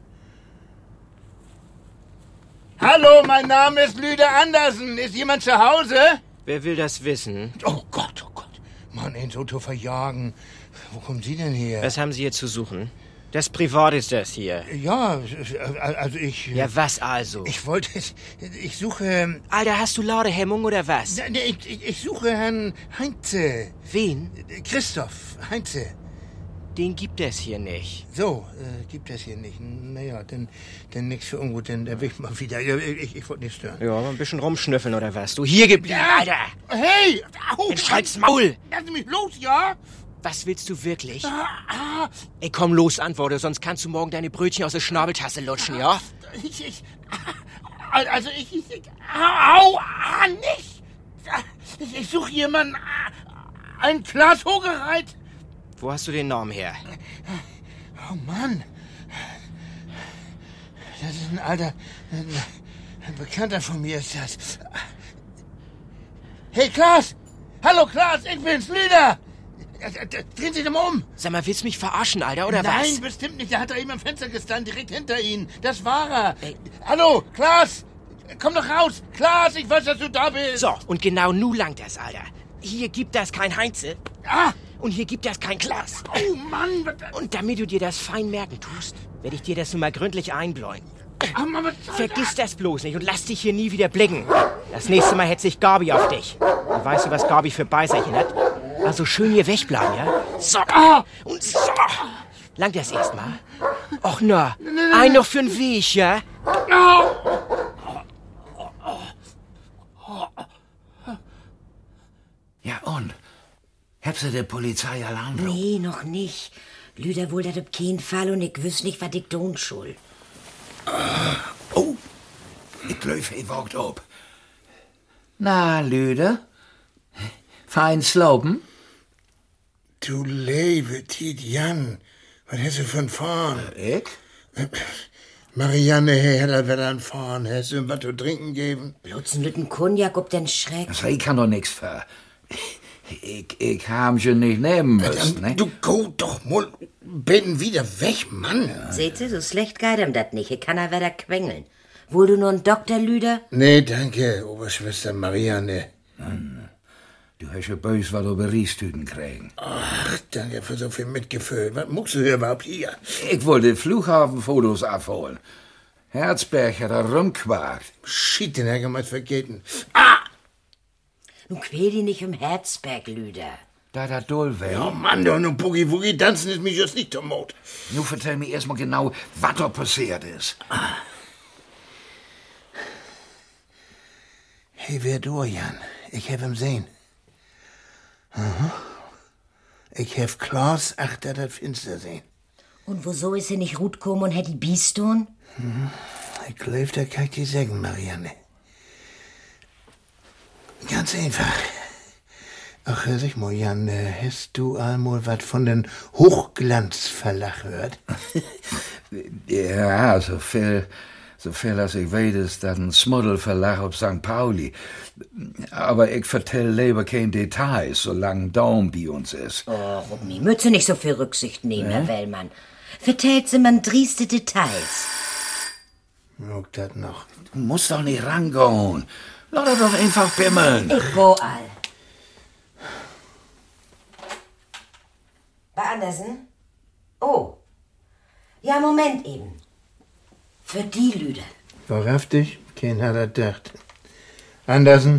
Hallo, mein Name ist Lüder Andersen. Ist jemand zu Hause? Wer will das wissen? Oh Gott, oh Gott. Mann, ins Auto verjagen. Wo kommen Sie denn her? Was haben Sie hier zu suchen? Das privat ist das hier. Ja, also ich... Ja, was also? Ich wollte... Ich suche... Alter, hast du Ladehemmung oder was? Nee, ich, ich, ich suche Herrn Heinze. Wen? Christoph Heinze. Den gibt es hier nicht. So, äh, gibt es hier nicht. Naja, dann, dann nix für ungut, dann erwisch ich mal wieder. Ich, ich, ich wollte nicht stören. Ja, ein bisschen rumschnüffeln oder was? Du hier geblieben, ja. Alter! Hey! Au, Dann schreib's Maul! Lass mich los, ja? Was willst du wirklich? Ah, ah. Ey, komm los, antworte, sonst kannst du morgen deine Brötchen aus der Schnabeltasse lutschen, ja? Ich, ich, also ich, ich, ich au, ah, nicht! Ich, ich suche jemanden, ein Klaas Hogereit. Wo hast du den Namen her? Oh Mann. Das ist ein alter, ein, ein Bekannter von mir ist das. Hey Klaas! Hallo Klaas, ich bin's, Lüder! Drehen Sie doch mal um! Sag mal, willst du mich verarschen, Alter, oder Nein, was? Nein, bestimmt nicht. Der hat da eben am Fenster gestanden, direkt hinter Ihnen. Das war er. Ey. Hallo, Klaas! Komm doch raus! Klaas, ich weiß, dass du da bist! So, und genau nu langt das, Alter. Hier gibt das kein Heinze. Ah! Und hier gibt das kein Klaas. Oh Mann! Und damit du dir das fein merken tust, werde ich dir das nun mal gründlich einbläuen. Oh, Vergiss das bloß nicht und lass dich hier nie wieder blicken. Das nächste Mal hetze ich Gabi auf dich. Und weißt du, was Gabi für Beißerchen hat? Also schön hier wegbleiben, ja? So. Und so. Langt das erstmal? Och na, ein noch für den Weg, ja? Ja, und? Habst du der Polizei Alarm? Nee, noch nicht. Lüder wohl dat op keinen Fall und ich wüs nicht, was ich tun soll. Oh, ich glaub, hij wacht op. Na, Lüder? Fein slopen? Du lebe, Tiet Jan. Was hast du von Fahren? Ich? Marianne, hey, hat er wieder an Fahren. Hast du ihm was zu trinken geben? Bloß ein Lütten Cognac ob den Schreck. Also, ich kann doch nix für. Ich, ich hab sie nicht nehmen müssen, ne? Du go doch mal bin wieder weg, Mann. Ja. Seht ihr, so schlecht geht ihm dat nicht. Ich kann er wieder quengeln. Wohl du nur ein Doktor, Lüder? Nee, danke, Oberschwester Marianne. Mann, du hast ja bös was über Riestüten kriegen. Ach, danke für so viel Mitgefühl. Was muckst du hier überhaupt hier? Ich wollte Flughafenfotos abholen. Herzberg hat da rumquakt. Shit, den Herr mal vergeten. Ah! Nun quäl dich nicht um Herzberg, Lüder. Da da doll wär. Ja, Mann, du, nun Boogie Woogie tanzen ist mich jetzt nicht zum Mut. Nun vertell mir erstmal genau, was da passiert ist. Ah. Hey, wer du, Jan? Ich hab ihn sehen. Aha. Ich hab Klaas achter das Finster sehen. Und wieso ist er nicht gut gekommen und hat die Biest tun? Mhm. Ich glaub, da kann ich dir sagen, Marianne. Ganz einfach. Ach, hör sich mal, Jan, hast du einmal was von den Hochglanzverlag gehört? Ja, so viel, so viel als ich weiß, ist das ein Smuddelverlag auf Sankt Pauli. Aber ich vertell lieber keine Details, solange Daum bei uns ist. Oh, Rumi, mütze nicht so viel Rücksicht nehmen, Herr Wellmann. Vertellt sie man drieste Details. Guck das noch. Du musst doch nicht rangehen. Lass er doch einfach bimmeln. Ich go all. Bei Andersen? Oh. Ja, Moment eben. Für die Lüder. Wahrhaftig? Kein hat er gedacht. Andersen?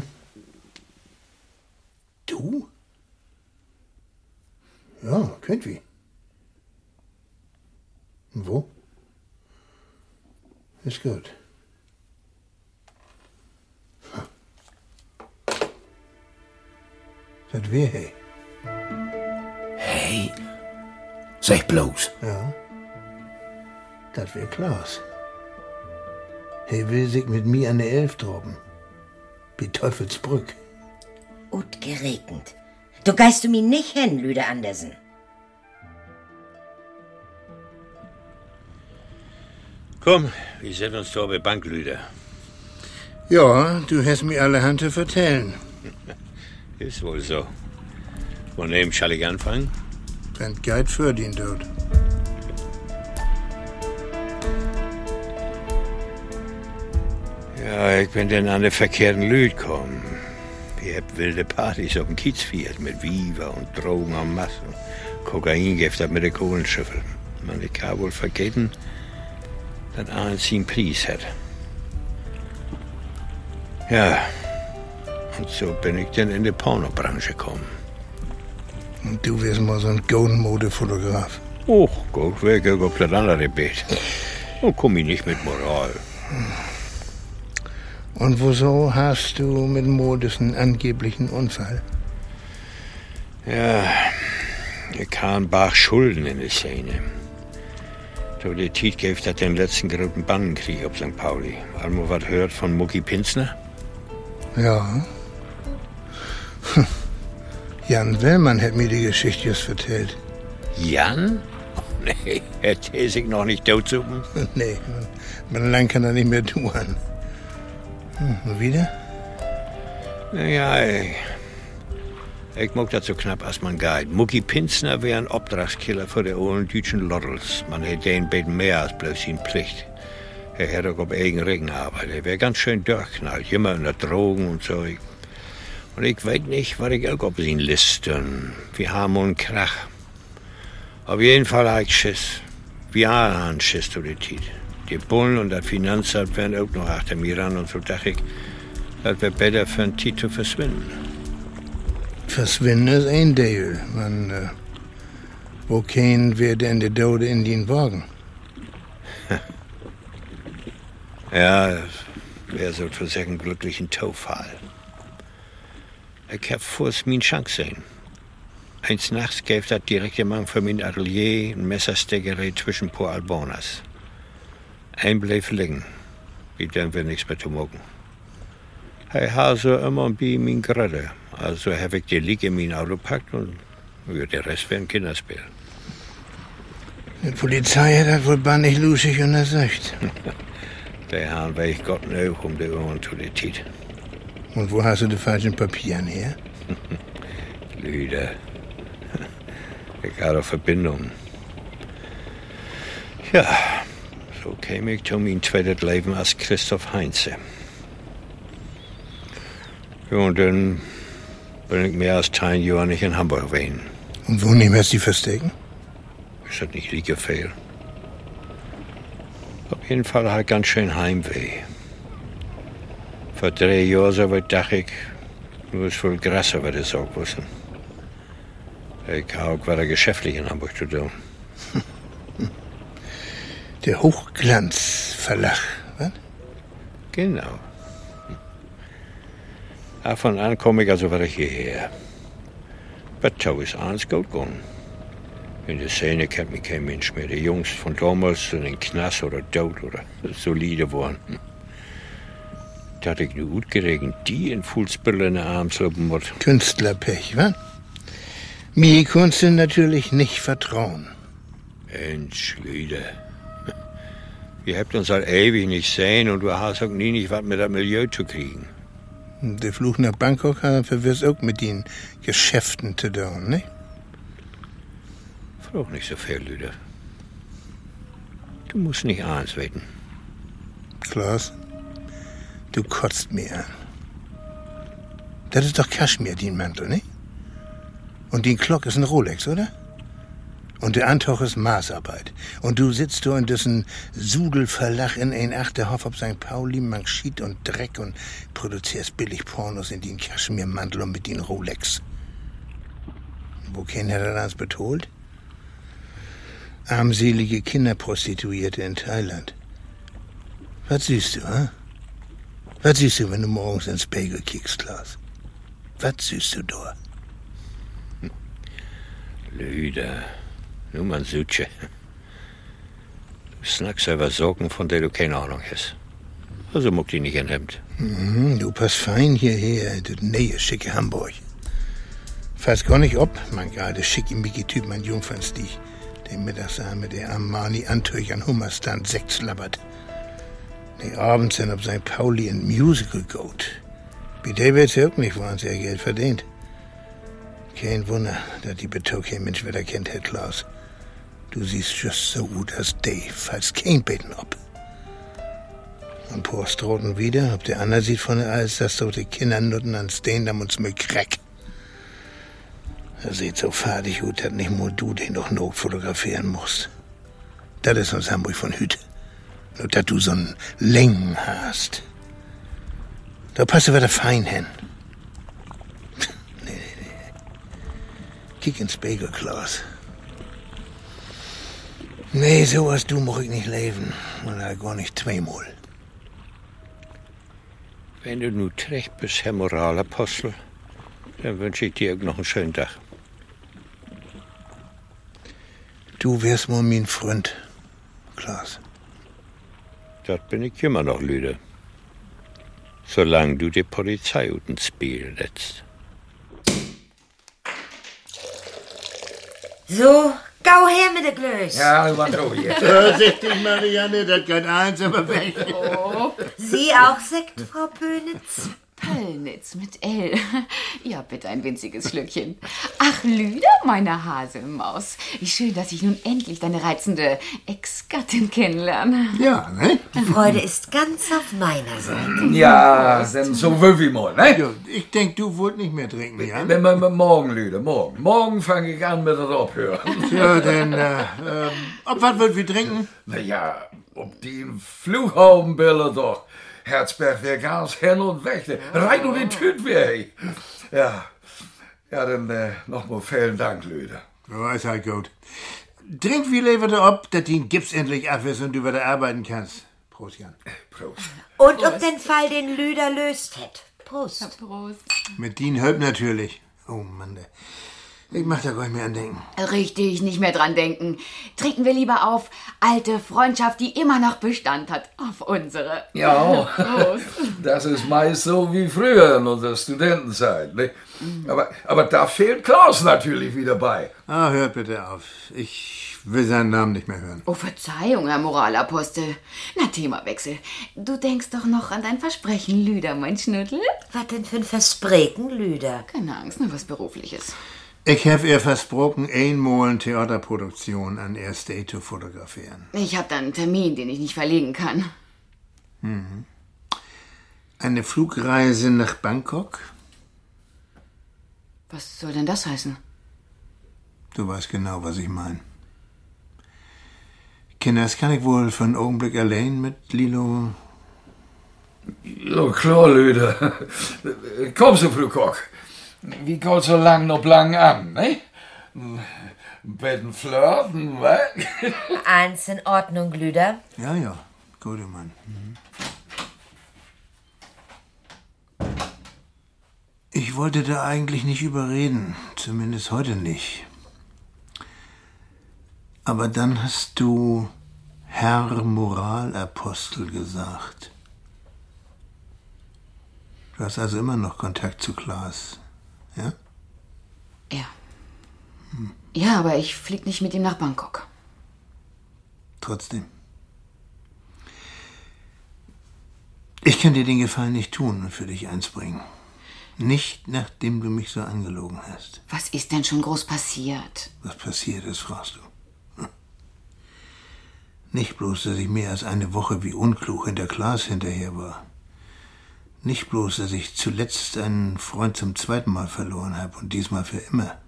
Du? Ja, könnt wie. Wo? Ist gut. Das wär hey. Hey? Sag bloß. Ja. Das wär Klaas. Hey will sich mit mir an der Elf droben. Wie Teufelsbrück. Und geregnet. Du geist du mir nicht hin, Lüder Andersen. Komm, wir setzen uns da auf die Bank, Lüder. Ja, du hast mir allerhand zu vertellen. Ist wohl so. Von wem soll ich anfangen? Wenn Geld für den dort. Ja, ich bin dann an den verkehrten Lüd gekommen. Ich hab wilde Partys auf dem Kiez gefeiert mit Viva und Drogen en masse. Kokain gibt das mit den Kohlenschiffeln. Man, ich kann wohl vergessen, dass eins seinen Preis hat. Ja, und so bin ich dann in die Pornobranche gekommen. Und du wirst mal so ein Golden-Mode-Fotograf. Och, gut, wer geht auf das andere Bett? Und komm ich nicht mit Moral. Und wieso hast du mit Modus einen angeblichen Unfall? Ja, ich kam Bach Schulden in die Szene. So, die Tiet gab das den letzten großen Bandenkrieg auf Sankt Pauli. Haben wir was gehört von Mucki Pinzner? Ja. Jan Wellmann hat mir die Geschichte just erzählt. Jan? Oh, nee, hat er sich noch nicht totzuppen? Nee, man lang kann er nicht mehr tun. Hm, und wieder? Naja, ich, ich mag das so knapp, als man geht. Mucki Pinzner wäre ein Obdrachskiller für die alten deutschen Loddels. Man hätte den beten mehr als bloß seine Pflicht. Er hätte auch auf eigenen Regen gearbeitet. Er wäre ganz schön durchknallt, immer in der Drogen und so. Und ich weiß nicht, was ich auch auf ihn liste. Wir haben einen Krach. Auf jeden Fall habe ich Schiss. Wir haben Schiss durch die Zeit. Die Bullen und das Finanzamt werden auch noch achter mir ran. Und so dachte ich, das wäre besser für einen Zeit zu verschwinden. Verschwinden ist ein Deal. Man, äh, wo kein wir denn die Dode in den Wagen? Ja, das wäre so für sich einen glücklichen Taufall. Ich hab vor es min Chance sehen. Eins nachts gab das direkte Mann für mein Atelier ein Messersteckerei zwischen paar Albonas. Ein bleef liegen, wie dann wir nichts mehr zu mogen. Er hat so immer bei min Grade. Also hab ich die Liege in mein Auto gepackt und ja, der Rest wäre ein Kinderspiel. Die Polizei hat das wohl bar nicht lustig untersucht. Der Hahn weiß Gott nö um die Ohren zu der Tiet. Und wo hast du die falschen Papieren her? Lüder. Ich habe Verbindungen. Ja, so käme ich zu mein zweites Leben als Christoph Heinze. Ja, und dann bin ich mehr als zehn Jahre nicht in Hamburg gewesen. Und wo nehmen Sie verstecken? Ist das nicht liege viel? Auf jeden Fall halt ganz schön Heimweh. Vor drei Jahren so weit dachte ich, nur ist voll grasser, was ich auch wusste. Ich habe auch weiter geschäftlich in Hamburg zu tun. Der Hochglanzverlag, was? Genau. Von an komme ich also wieder hierher. Bettau ist alles gut gegangen. In der Szene kennt mich kein Mensch mehr. Die Jungs von damals sind in Knast oder tot oder solide geworden. Da hat ich nur gut geregnet, die in Fußbülle in den Arm slopen muss. Künstlerpech, wa? Mir kannst du natürlich nicht vertrauen. Mensch, Lüder. Ihr habt uns halt ewig nicht sehen und du hast auch nie nicht was mit dem Milieu zu kriegen. Der Fluch nach Bangkok hat verwirrt auch mit den Geschäften zu tun, ne? Frag nicht so viel, Lüder. Du musst nicht eins wetten. Klaus, du kotzt mir an. Das ist doch Kaschmir, den Mantel, ne? Und die Glock ist ein Rolex, oder? Und der Antoch ist Maßarbeit. Und du sitzt da in dessen Sudelverlach in ein Achterhof auf Sankt Pauli, Manchit und Dreck und produzierst billig Pornos in den Kaschmirmantel und mit den Rolex. Wo kennen er das betont? Armselige Kinderprostituierte in Thailand. Was siehst du, hä? Was siehst du, wenn du morgens ins Spiegel kickst, Klaus? Was siehst du da? Lüder. Nur man Südsche. Du snackst über Sorgen, von der du keine Ahnung hast. Also muck die nicht in Hemd. Mhm, du passt fein hierher, in die Nähe, schicke Hamburg. Weiß gar nicht ob, mein gerade schickimicki-Typ, mein Jungfernstig, der Mittagsarme, der Armani-Antüch an Hummerstand Sekt slabbert. Der abends dann auf Sankt Pauli ein Musical geht. Bei der wird's ja auch nicht wahnsinnig Geld verdient. Kein Wunder, dass die Beto kein Mensch wieder kennt, Herr Klaus. Du siehst just so gut als Dave, falls kein Beten ob. Und Post roten wieder, ob der andere sieht von der Eis, dass so die Kinder nutten an Steindam und smück Crack. Er sieht so fadig gut, dass nicht nur du den doch not fotografieren musst. Das ist aus Hamburg von Hüt. Nur, dass du so'n Längen hast. Da passt du wieder fein hin. Nee, nee, nee. Kick ins Bagelglas. Nee, so als du muss ich nicht leben. Oder gar nicht zweimal. Wenn du nu recht bist, Herr Moralapostel, dann wünsche ich dir auch noch einen schönen Tag. Du wärst mal mein Freund, Klaas. Das bin ich immer noch, Lüde. Solange du die Polizei ut ins Spiel setzt. So, gau her mit der Glöß. Ja, du warst auch hier. Vorsichtig, Marianne, das geht eins aber weg. Oh. Sie auch Sekt, Frau Pönitz? Pöllnitz mit L. Ja, bitte ein winziges Schlückchen. Ach, Lüder, meine Haselmaus. Wie schön, dass ich nun endlich deine reizende Ex-Gattin kennenlerne. Ja, ne? Die Freude ist ganz auf meiner Seite. Ja, denn so will ich mal, ne? Ja, ich denk, du wollt nicht mehr trinken, ja? M -m -m Morgen, Lüde, morgen. Morgen fange ich an mit das Abhören. Ja, denn, äh, ähm, ob was wollt wir trinken? Na ja, ob die Flughaubenbilder doch. Herzberg wäre ganz hin und weg. Rein und die Tüte wäre. Ja, ja, dann äh, nochmal vielen Dank, Lüde. Ja, ist halt gut. Trink wie lieber da ab, dass die Gips endlich ab ist und du wieder arbeiten kannst. Prost, Jan. Prost. Und ob den Fall den Lüder löst hätt. Prost. Ja, Prost. Mit Dien Hölp natürlich. Oh Mann, der. Ich mach da gar nicht mehr an denken. Richtig, nicht mehr dran denken. Trinken wir lieber auf alte Freundschaft, die immer noch Bestand hat. Auf unsere. Ja, Prost. das ist meist so wie früher in unserer Studentenzeit. Ne? Aber, aber da fehlt Klaus natürlich wieder bei. Ah, hört bitte auf. Ich will seinen Namen nicht mehr hören. Oh, Verzeihung, Herr Moralapostel. Na, Themawechsel. Du denkst doch noch an dein Versprechen, Lüder, mein Schnuddel? Was denn für ein Versprechen, Lüder? Keine Angst, nur was Berufliches. Ich habe ihr versprochen, einmal eine Theaterproduktion an Air State zu fotografieren. Ich habe dann einen Termin, den ich nicht verlegen kann. Mhm. Eine Flugreise nach Bangkok? Was soll denn das heißen? Du weißt genau, was ich meine. Kinder, das kann ich wohl für einen Augenblick allein mit Lilo... Ja, klar, Lüde. Komm so, Frau Koch. Wie geht so lang noch lang an, ne? Betten flirten, was? Eins in Ordnung, Lüder. Ja, ja, guter Mann. Mhm. Ich wollte da eigentlich nicht überreden, zumindest heute nicht. Aber dann hast du Herr Moralapostel gesagt. Du hast also immer noch Kontakt zu Klaas, ja? Ja. Hm. Ja, aber ich flieg nicht mit ihm nach Bangkok. Trotzdem. Ich kann dir den Gefallen nicht tun und für dich eins bringen. Nicht, nachdem du mich so angelogen hast. Was ist denn schon groß passiert? Was passiert ist, fragst du. Hm. Nicht bloß, dass ich mehr als eine Woche wie unklug hinter Klaas hinterher war. Nicht bloß, dass ich zuletzt einen Freund zum zweiten Mal verloren habe und diesmal für immer.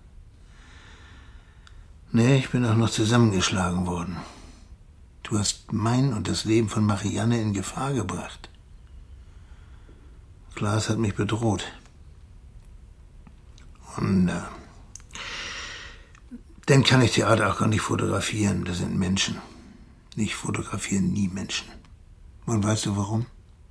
Nee, ich bin auch noch zusammengeschlagen worden. Du hast mein und das Leben von Marianne in Gefahr gebracht. Klaas hat mich bedroht. Und äh, dann kann ich Theater auch gar nicht fotografieren. Das sind Menschen. Ich fotografiere nie Menschen. Und weißt du warum?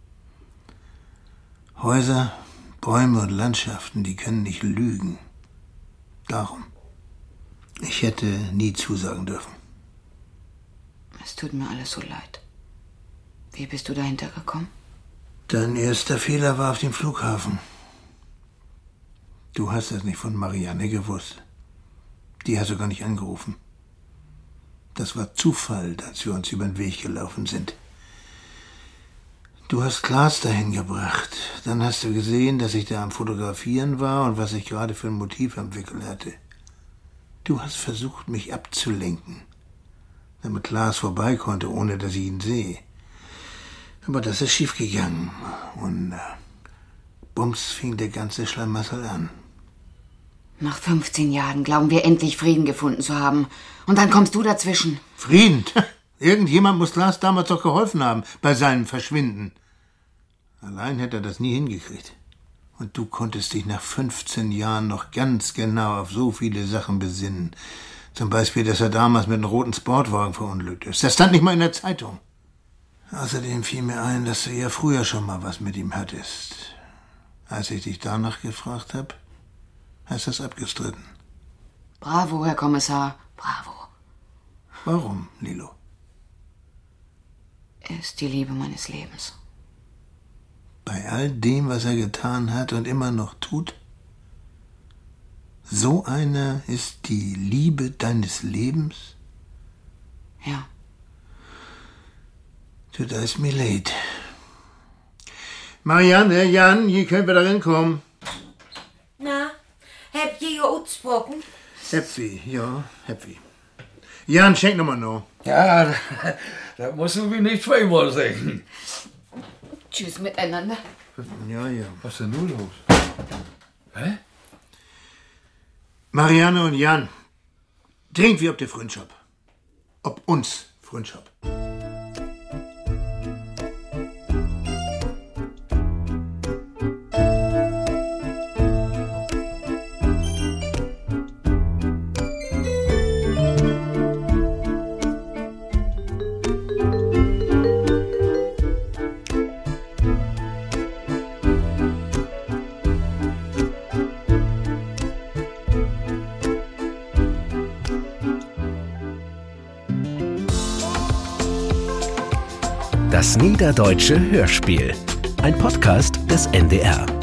Häuser, Bäume und Landschaften, die können nicht lügen. Darum. Ich hätte nie zusagen dürfen. Es tut mir alles so leid. Wie bist du dahinter gekommen? Dein erster Fehler war auf dem Flughafen. Du hast das nicht von Marianne gewusst. Die hast du gar nicht angerufen. Das war Zufall, dass wir uns über den Weg gelaufen sind. Du hast Klaas dahin gebracht. Dann hast du gesehen, dass ich da am Fotografieren war und was ich gerade für ein Motiv am Wickel hatte. Du hast versucht, mich abzulenken, damit Klaas vorbei konnte, ohne dass ich ihn sehe. Aber das ist schiefgegangen. Und äh, bums fing der ganze Schlamassel an. Nach fünfzehn Jahren glauben wir endlich Frieden gefunden zu haben. Und dann kommst du dazwischen. Frieden? Irgendjemand muss Lars damals doch geholfen haben bei seinem Verschwinden. Allein hätte er das nie hingekriegt. Und du konntest dich nach fünfzehn Jahren noch ganz genau auf so viele Sachen besinnen. Zum Beispiel, dass er damals mit einem roten Sportwagen verunglückt ist. Das stand nicht mal in der Zeitung. Außerdem fiel mir ein, dass du ja früher schon mal was mit ihm hattest. Als ich dich danach gefragt habe, hast du es abgestritten. Bravo, Herr Kommissar, bravo. Warum, Lilo? Er ist die Liebe meines Lebens. Bei all dem, was er getan hat und immer noch tut? So einer ist die Liebe deines Lebens? Ja. Du, da ist mir leid. Marianne, Jan, hier können wir da reinkommen. Na, habt ihr ihr ausgesprochen? Happy, ja, happy. Jan, schenk nochmal noch. Ja, das musst du mir nicht zweimal sagen. Tschüss miteinander. Ja, ja. Was ist denn nun los? Hä? Marianne und Jan, trinkt wie ob der Freundschaft. Ob uns Freundschaft. Das Niederdeutsche Hörspiel. Ein Podcast des N D R.